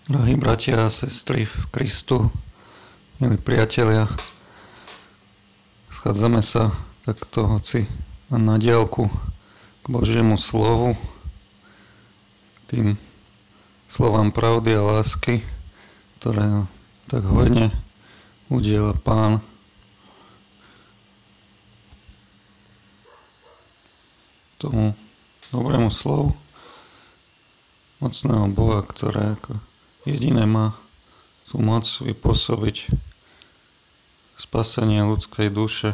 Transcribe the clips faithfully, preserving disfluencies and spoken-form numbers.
Drahí bratia a sestry v Kristu, milí priatelia, schádzame sa takto hoci na diaľku k Božiemu slovu, tým slovám pravdy a lásky, ktoré tak hojne udiela Pán. Tomu dobrému slovu mocného Boha, ktoré ako jediné má tú moc vypôsobiť spasenie ľudskej duše,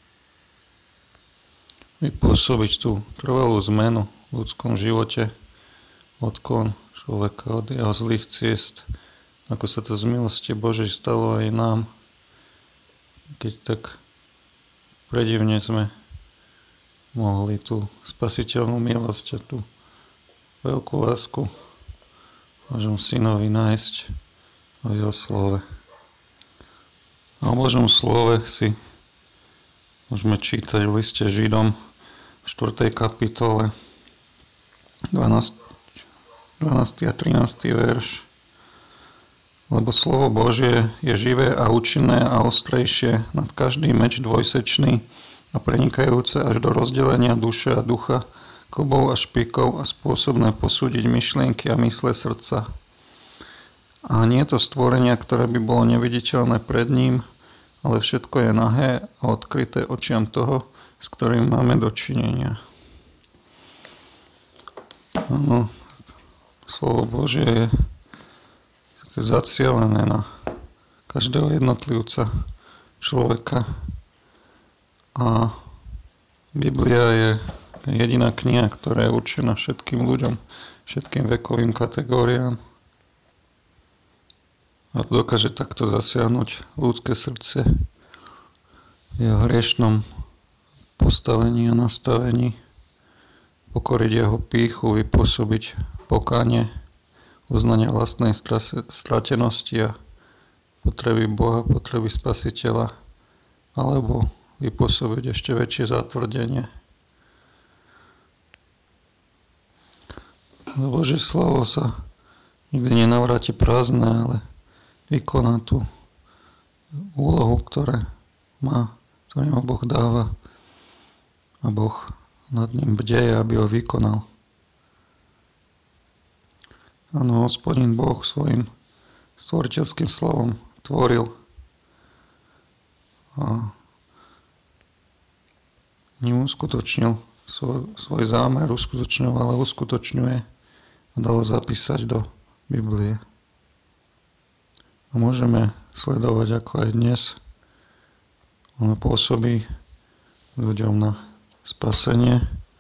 vypôsobiť tú trvalú zmenu v ľudskom živote, odklon človeka od jeho zlých ciest, ako sa to z milosti Božej stalo aj nám, keď tak predivne sme mohli tú spasiteľnú milosť a tú veľkú lásku Božom synovi nájsť v jeho slove. A o Božom slove si môžeme čítať v liste Židom v štvrtej kapitole dvanásty a trinásty verš. Lebo slovo Božie je živé a účinné a ostrejšie nad každý meč dvojsečný a prenikajúce až do rozdelenia duše a ducha, klbov a špikov a spôsobné posúdiť myšlienky a mysle srdca. A nie je to stvorenia, ktoré by bolo neviditeľné pred ním, ale všetko je nahé a odkryté očiam toho, s ktorým máme dočinenia. Áno, slovo Božie je také zacielené na každého jednotlivca človeka. A Biblia je jediná kniha, ktorá je určená všetkým ľuďom, všetkým vekovým kategóriám. A dokáže takto zasiahnuť ľudské srdce v jeho hriešnom postavení a nastavení, pokoriť jeho pýchu, vypôsobiť pokánie, uznanie vlastnej stratenosti a potreby Boha, potreby Spasiteľa, alebo vypôsobiť ešte väčšie zatvrdenie. Božie slovo sa nikdy nenavráti prázdne, ale vykoná tú úlohu, ktoré má, ktorý ho Boh dáva a Boh nad ním bdeje, aby ho vykonal. Áno, Hospodin Boh svojim stvoriteľským slovom tvoril a ním uskutočnil svoj, svoj zámer, uskutočňoval a uskutočňuje a dalo zapísať do Biblie. A môžeme sledovať, ako aj dnes ono pôsobí ľuďom na spasenie.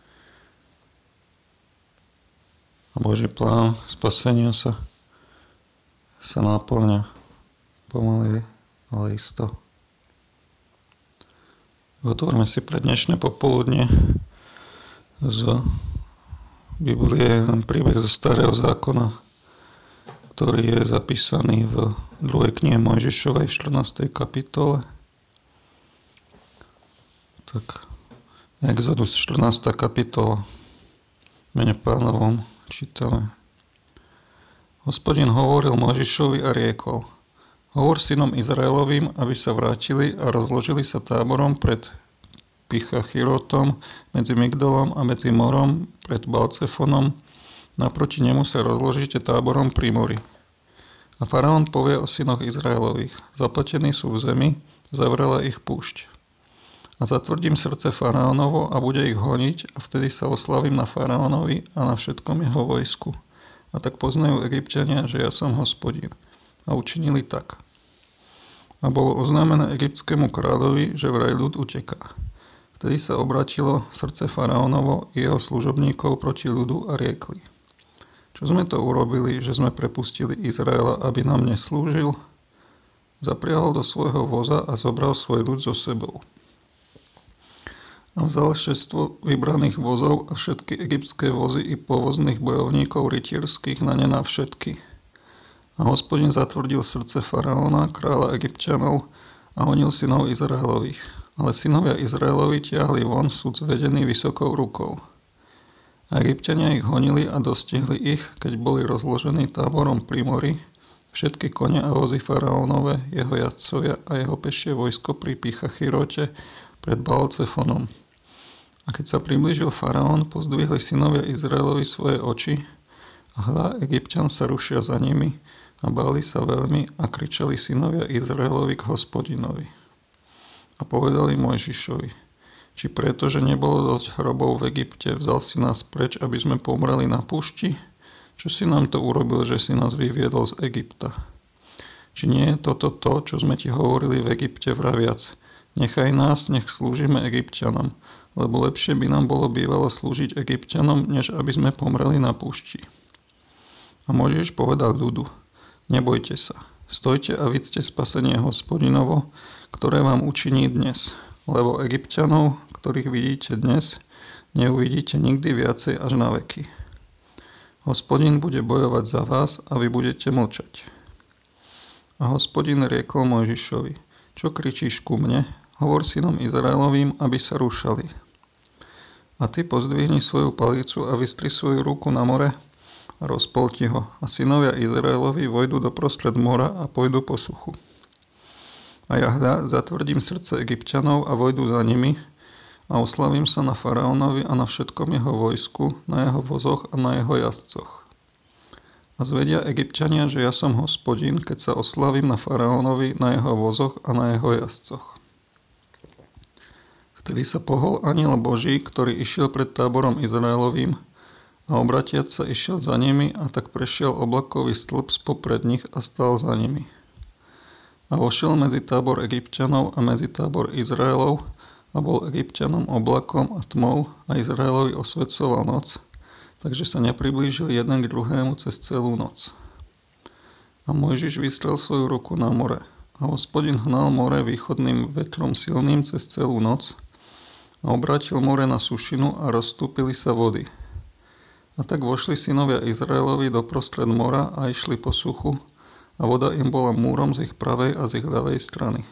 A Boží plán spasenia sa, sa náplňa pomaly, ale isto. Otvorme si pre dnešné popoludne z Biblie príbeh zo Starého zákona, ktorý je zapísaný v druhej knihe Mojžišovej v štrnástej kapitole. Tak, Exodus štrnásta kapitola. V mene Pánovom čítame. Hospodin hovoril Mojžišovi a riekol: Hovor synom Izraelovým, aby sa vrátili a rozložili sa táborom pred Pichachirotom, medzi Migdolom a medzi morom, pred Balcefonom. Naproti nemu sa rozložíte táborom pri mori. A faraón povie o synoch Izraelových: Zapletení sú v zemi, zavrela ich púšť. A zatvrdím srdce faraónovo a bude ich honiť, a vtedy sa oslavím na faraónovi a na všetkom jeho vojsku. A tak poznajú Egypťania, že ja som Hospodin. A učinili tak. A bolo oznámené egyptskému kráľovi, že vraj ľud uteká. Vtedy sa obratilo srdce faraónovo i jeho služobníkov proti ľudu a riekli: Čo sme to urobili, že sme prepustili Izraela, aby nám neslúžil? Zapriahol do svojho voza a zobral svoj ľud so sebou. A vzal šestvo vybraných vozov a všetky egyptské vozy i povozných bojovníkov rytierských na ne na všetky. A Hospodin zatvrdil srdce faraóna, kráľa Egypťanov, a honil synov Izraelových. Ale synovia Izraelovi tiahli von súd vedený vysokou rukou. A Egypťania ich honili a dostihli ich, keď boli rozložení táborom pri mori, Všetky kone a vozy faraónové, jeho jazdcovia a jeho pešie vojsko pri Pichachírote pred Baal-Cefonom. A keď sa priblížil faraón, pozdvihli synovia Izraelovi svoje oči a hľa, Egypťan sa rušia za nimi a báli sa veľmi a kričali synovia Izraelovi k Hospodinovi. A povedali Mojžišovi: Či preto, že nebolo dosť hrobov v Egypte, vzal si nás preč, aby sme pomreli na púšti? Čo si nám to urobil, že si nás vyviedol z Egypta? Či nie je toto to, čo sme ti hovorili v Egypte vraviac: Nechaj nás, nech slúžime Egypťanom, lebo lepšie by nám bolo bývalo slúžiť Egypťanom, než aby sme pomreli na púšti. A Mojžiš povedal ľudu: Nebojte sa, stojte a vidzte spasenie Hospodinovo, ktoré vám učiní dnes, lebo Egypťanov, ktorých vidíte dnes, neuvidíte nikdy viacej až na veky. Hospodin bude bojovať za vás a vy budete mlčať. A Hospodin riekol Mojžišovi: Čo kričíš ku mne? Hovor synom Izraelovým, aby sa rúšali. A ty pozdvihni svoju palicu a vystri svoju ruku na more a rozpolti ho. A synovia Izraelovi vojdu do prostred mora a pôjdu po suchu. A ja hľa, zatvrdím srdce Egypťanov a vojdu za nimi a oslavím sa na faraónovi a na všetkom jeho vojsku, na jeho vozoch a na jeho jazdcoch. A zvedia Egypťania, že ja som Hospodin, keď sa oslavím na faraónovi, na jeho vozoch a na jeho jazdcoch. Vtedy sa pohol anjel Boží, ktorý išiel pred táborom Izraelovým a obratiac sa išiel za nimi a tak prešiel oblakový stĺp spopred nich a stal za nimi. A vošiel medzi tábor Egypťanov a medzi tábor Izraelov a bol Egypťanom oblakom a tmou a Izraelovi osvecoval noc, takže sa nepriblížili jeden k druhému cez celú noc. A Mojžiš vystrel svoju ruku na more a Hospodin hnal more východným vetrom silným cez celú noc a obrátil more na sušinu a rozstúpili sa vody. A tak vošli synovia Izraelovi do prostred mora a išli po suchu a voda im bola múrom z ich pravej a z ich ľavej strany.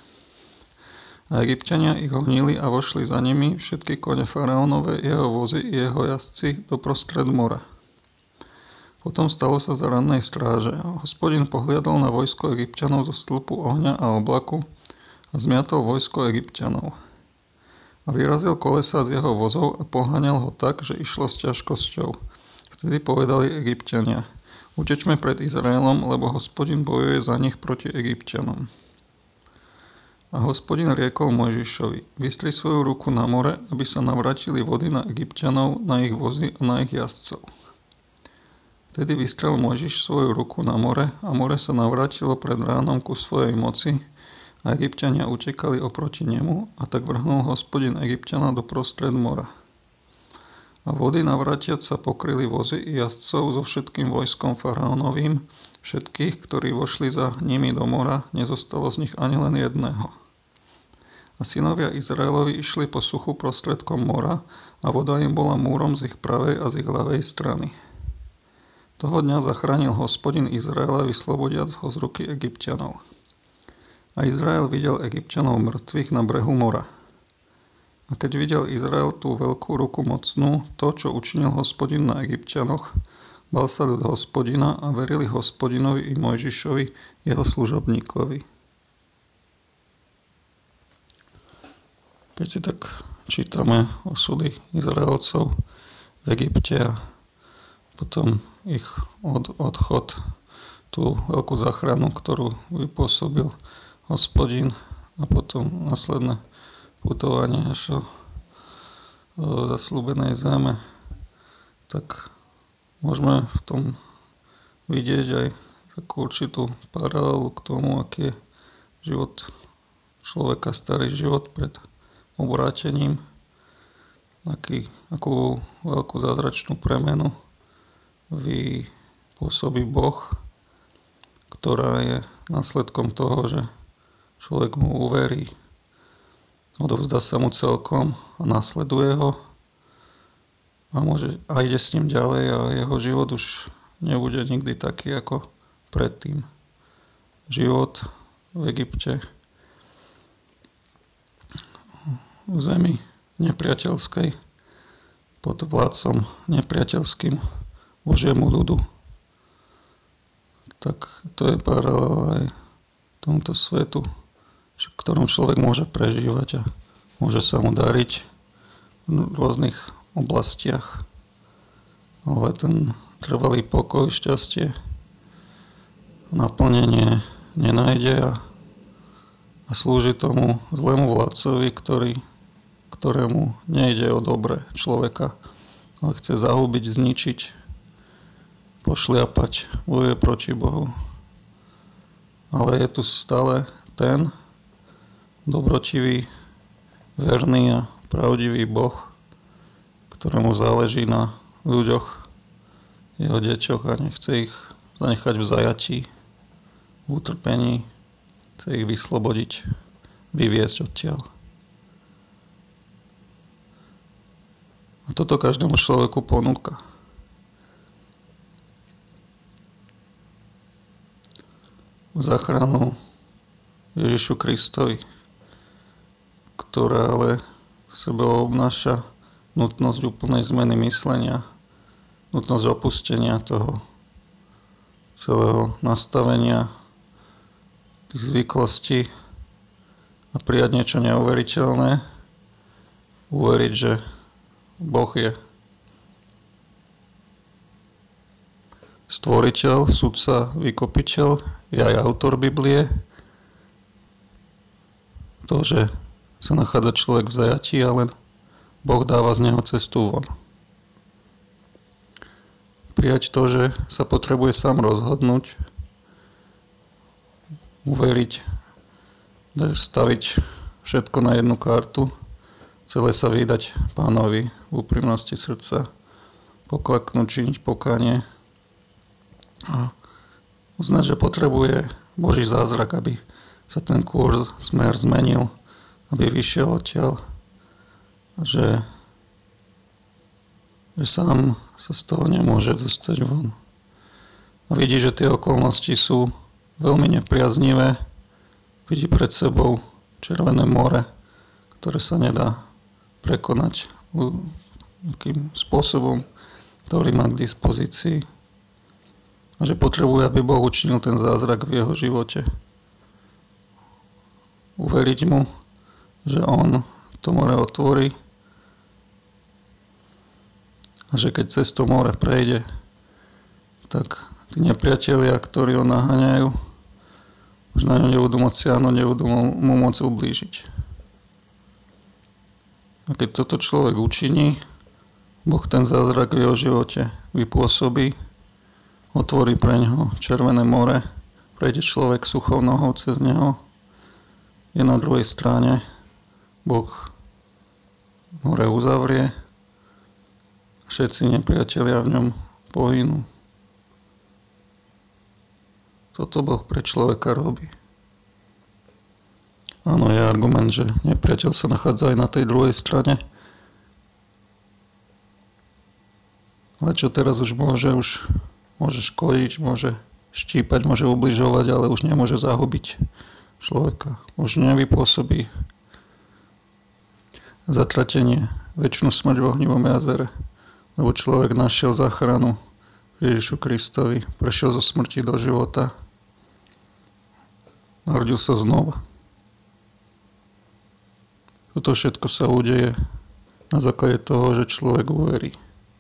A Egypťania ich honili a vošli za nimi všetky kone faraónove, jeho vozy i jeho jazdci do prostred mora. Potom stalo sa za rannej stráže a Hospodin pohliadol na vojsko Egypťanov zo stĺpu ohňa a oblaku a zmiatol vojsko Egypťanov. A vyrazil kolesa z jeho vozov a poháňal ho tak, že išlo s ťažkosťou. Vtedy povedali Egypťania: Utečme pred Izraelom, lebo Hospodin bojuje za nich proti Egypťanom. A Hospodin riekol Mojžišovi: Vystri svoju ruku na more, aby sa navrátili vody na Egypťanov, na ich vozy a na ich jazdcov. Vtedy vystrel Mojžiš svoju ruku na more a more sa navrátilo pred ránom ku svojej moci a Egypťania utekali oproti nemu a tak vrhnul Hospodin Egypťana do prostred mora. A vody navrátiac sa pokryli vozy i jazdcov so všetkým vojskom faraónovým, všetkých, ktorí vošli za nimi do mora, nezostalo z nich ani len jedného. A synovia Izraelovi išli po suchu prostredkom mora a voda im bola múrom z ich pravej a z ich ľavej strany. Toho dňa zachránil Hospodin Izraela, vyslobodiac ho z ruky Egypťanov. A Izrael videl Egypťanov mŕtvych na brehu mora. A keď videl Izrael tú veľkú ruku mocnú, to, čo učinil Hospodin na Egypťanoch, bal sa ľud Hospodina a verili Hospodinovi i Mojžišovi, jeho služobníkovi. Keď si tak čítame osudy Izraelcov v Egypte a potom ich od, odchod, tú veľkú záchranu, ktorú vypôsobil Hospodin a potom následné putovanie až do zasľúbenej zeme, tak môžeme v tom vidieť aj takú určitú paralelu k tomu, aký je život človeka, starý život pred obrátením, aký, akú veľkú zázračnú premenu vypôsobí Boh, ktorá je následkom toho, že človek mu uverí, odovzdá sa mu celkom a nasleduje ho a, môže, a ide s ním ďalej a jeho život už nebude nikdy taký ako predtým. Život v Egypte, v zemi nepriateľskej, pod vládcom nepriateľským Božiemu ľudu. tak to je paralela aj tomuto svetu, v ktorom človek môže prežívať a môže sa mu dariť v rôznych oblastiach. Ale ten trvalý pokoj, šťastie, naplnenie nenájde a, a slúži tomu zlému vládcovi, ktorý, ktorému nejde o dobre človeka, ale chce zahubiť, zničiť, pošliapať, bojuje proti Bohu. Ale je tu stále ten dobrotivý, verný a pravdivý Boh, ktorému záleží na ľuďoch, jeho deťoch a nechce ich zanechať v zajatí, v utrpení, chce ich vyslobodiť, vyviesť odtiaľ. A toto každému človeku ponúka. Záchranu Ježišu Kristovi, ktorá ale v sebe obnáša nutnosť úplnej zmeny myslenia, nutnosť opustenia toho celého nastavenia, tých zvyklostí a prijať niečo neuveriteľné, uveriť, že Boh je stvoriteľ, sudca, vykopiteľ, je aj autor Biblie. To, že sa nachádza človek v zajatí, ale Boh dáva z neho cestu von. Prijať to, že sa potrebuje sám rozhodnúť, uveriť, staviť všetko na jednu kartu, celé sa vydať Pánovi v úprimnosti srdca, poklaknúť, činiť pokánie a uznať, že potrebuje Boží zázrak, aby sa ten kurz, smer zmenil, aby vyšiel odtiaľ, že, že sám sa z toho nemôže dostať von. A vidí, že tie okolnosti sú veľmi nepriaznivé, vidí pred sebou Červené more, ktoré sa nedá prekonať nejakým spôsobom, ktorý má k dispozícii. A že potrebuje, aby Boh učinil ten zázrak v jeho živote. Uveriť mu, že on to more otvorí a že keď cez to more prejde, tak tí nepriatelia, ktorí ho naháňajú, už na ňo nebudú môcť siahnuť, nebudú mu môcť ublížiť. A keď toto človek učiní, Boh ten zázrak v jeho živote vypôsobí, otvorí pre ňoho Červené more, prejde človek suchou nohou cez neho, je na druhej strane, Boh more uzavrie, všetci nepriatelia v ňom pohynú. Toto Boh pre človeka robí. Áno, je argument, že nepriateľ sa nachádza aj na tej druhej strane. Ale čo teraz už môže, už môže škodiť, môže štípať, môže ubližovať, ale už nemôže zahubiť človeka. Už nevypôsobí zatratenie, večnú smrť v ohnivom jazere, lebo človek našiel záchranu Ježišu Kristovi, prešiel zo smrti do života, narodil sa znova. Toto všetko sa udeje na základe toho, že človek uverí.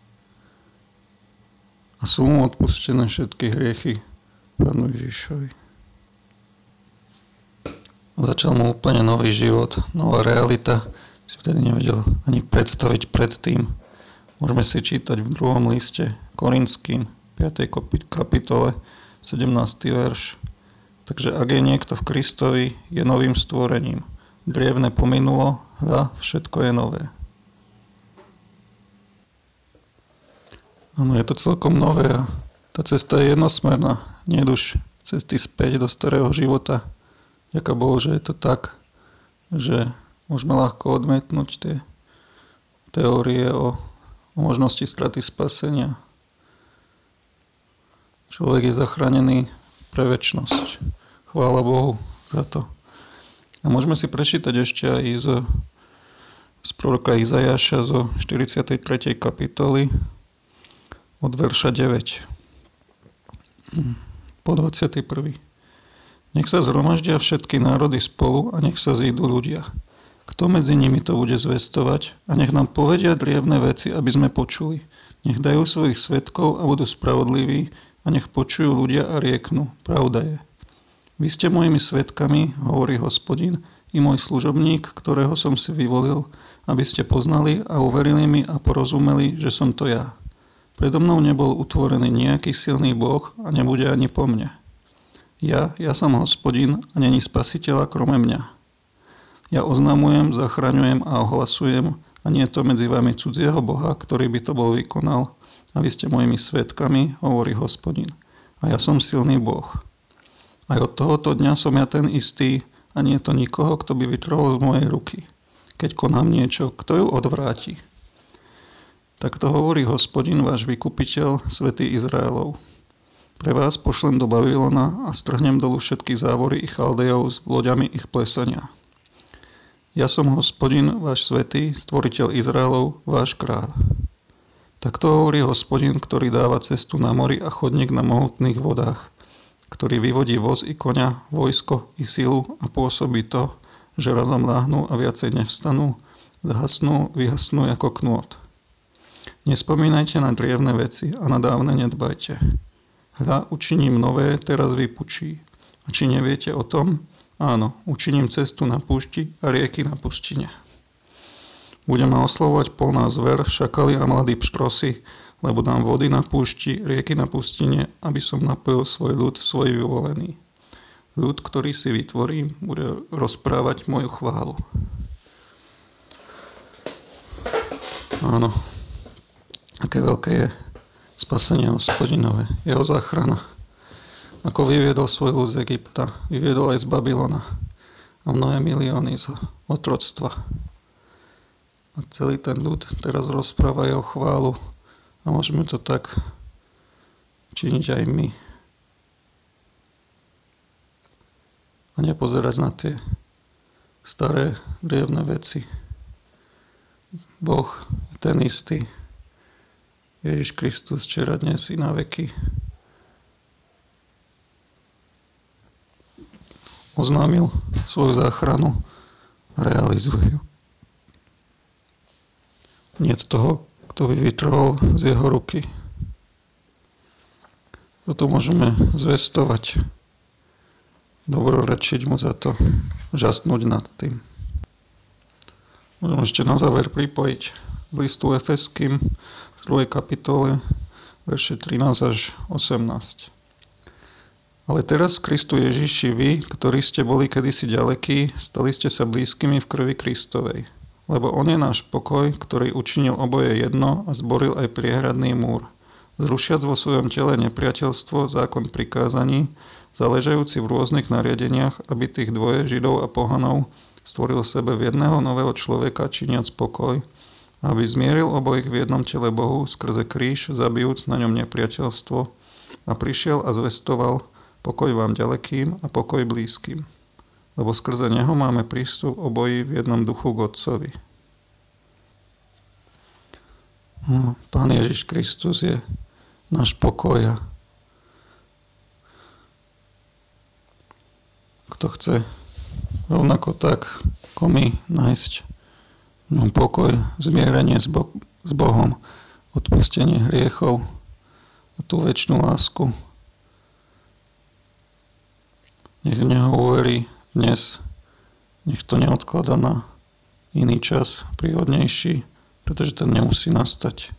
A sú mu odpustené všetky hriechy Pánu Ježišovi. Začal mu úplne nový život, nová realita, si vtedy nevedel ani predstaviť predtým. Môžeme si čítať v druhom liste Korinským, piatej kapitole, sedemnásty verš. Takže ak je niekto v Kristovi, je novým stvorením. Drievne pominulo, hľa, všetko je nové. Áno, je to celkom nové a tá cesta je jednosmerná. Nie už cesty späť do starého života. Ďaká Bohu, že je to tak, že môžeme ľahko odmietnúť tie teórie o, o možnosti straty spasenia. Človek je zachránený pre večnosť. Chvála Bohu za to. A môžeme si prečítať ešte aj z, z proroka Izajaša zo štyridsiatej tretej kapitoly od verša deväť. po dvadsiaty prvý Nech sa zhromaždia všetky národy spolu a nech sa zídu ľudia. Kto medzi nimi to bude zvestovať a nech nám povedia drievne veci, aby sme počuli. Nech dajú svojich svedkov a budú spravodliví a nech počujú ľudia a rieknú. Pravda je. Vy ste mojimi svedkami, hovorí Hospodin, i môj služobník, ktorého som si vyvolil, aby ste poznali a uverili mi a porozumeli, že som to ja. Predo mnou nebol utvorený nejaký silný Boh a nebude ani po mne. Ja, ja som Hospodin a není spasiteľa krome mňa. Ja oznamujem, zachraňujem a ohlasujem a nie je to medzi vami cudzieho Boha, ktorý by to bol vykonal. A vy ste mojimi svedkami, hovorí Hospodin. A ja som silný Boh. Aj od tohoto dňa som ja ten istý a nie je to nikoho, kto by vytrhol z mojej ruky. Keď konám niečo, kto ju odvráti? Tak to hovorí Hospodin, váš vykupiteľ, svätý Izraelov. Pre vás pošlem do Babylona a strhnem dolu všetky závory ich Chaldejov s loďami ich plesania. Ja som Hospodin, váš svätý, stvoriteľ Izraelov, váš kráľ. Tak to hovorí Hospodin, ktorý dáva cestu na mori a chodník na mohutných vodách, ktorý vyvodí voz i koňa, vojsko i silu a pôsobí to, že razom láhnú a viacej nevstanú, zhasnú, vyhasnú ako knôt. Nespomínajte na drievne veci a na dávne nedbajte. Hľa, učiním nové, teraz vypučí. A či neviete o tom? Áno, učiním cestu na púšti a rieky na pustine. Budeme oslovovať polná zver, šakali a mladí pštrosy, lebo dám vody na púšti, rieky na pustine, aby som napojil svoj ľud, svoj vyvolený. Ľud, ktorý si vytvorím, bude rozprávať moju chválu. Áno, aké veľké je spasenie Hospodinové, jeho záchrana. Ako vyviedol svoj ľud z Egypta, vyviedol aj z Babylona a mnohé milióny z otroctva. A celý ten ľud teraz rozpráva jeho chválu a môžeme to tak činiť aj my. A nepozerať na tie staré drievne veci. Boh je ten istý. Ježiš Kristus včera, dnes i na veky. Oznámil svoju záchranu a realizuje ju. Niet toho, kto by vytrhol z jeho ruky. Toto môžeme zvestovať, dobrorečiť mu za to, žasnúť nad tým. Môžeme ešte na záver pripojiť z listu Efeským z druhej kapitole, verše trinásť až osemnásť. Ale teraz Kristu Ježiši vy, ktorí ste boli kedysi ďalekí, stali ste sa blízkymi v krvi Kristovej. Lebo on je náš pokoj, ktorý učinil oboje jedno a zboril aj priehradný múr. Zrušiac vo svojom tele nepriateľstvo, zákon prikázaní, záležajúci v rôznych nariadeniach, aby tých dvoje, Židov a pohanov, stvoril sebe v jedného nového človeka, činiac pokoj, aby zmieril obojich v jednom tele Bohu skrze kríž, zabijúc na ňom nepriateľstvo, a prišiel a zvestoval pokoj vám ďalekým a pokoj blízkym. Lebo skrze neho máme prístup obojí v jednom duchu k Otcovi. No, Pán Ježiš Kristus je náš pokoj. Kto chce rovnako tak, ako my, nájsť no, pokoj, zmierenie s, Bo- s Bohom, odpustenie hriechov a tú večnú lásku. Nech v neho uverí dnes, nech to neodklada na iný čas, príhodnejší, pretože ten nemusí nastať.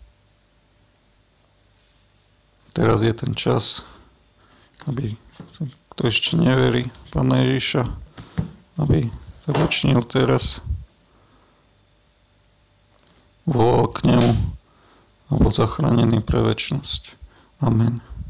Teraz je ten čas, aby kto ešte neverí Pána Ježiša, aby sa začnil teraz, volal k nemu a bol zachránený pre večnosť. Amen.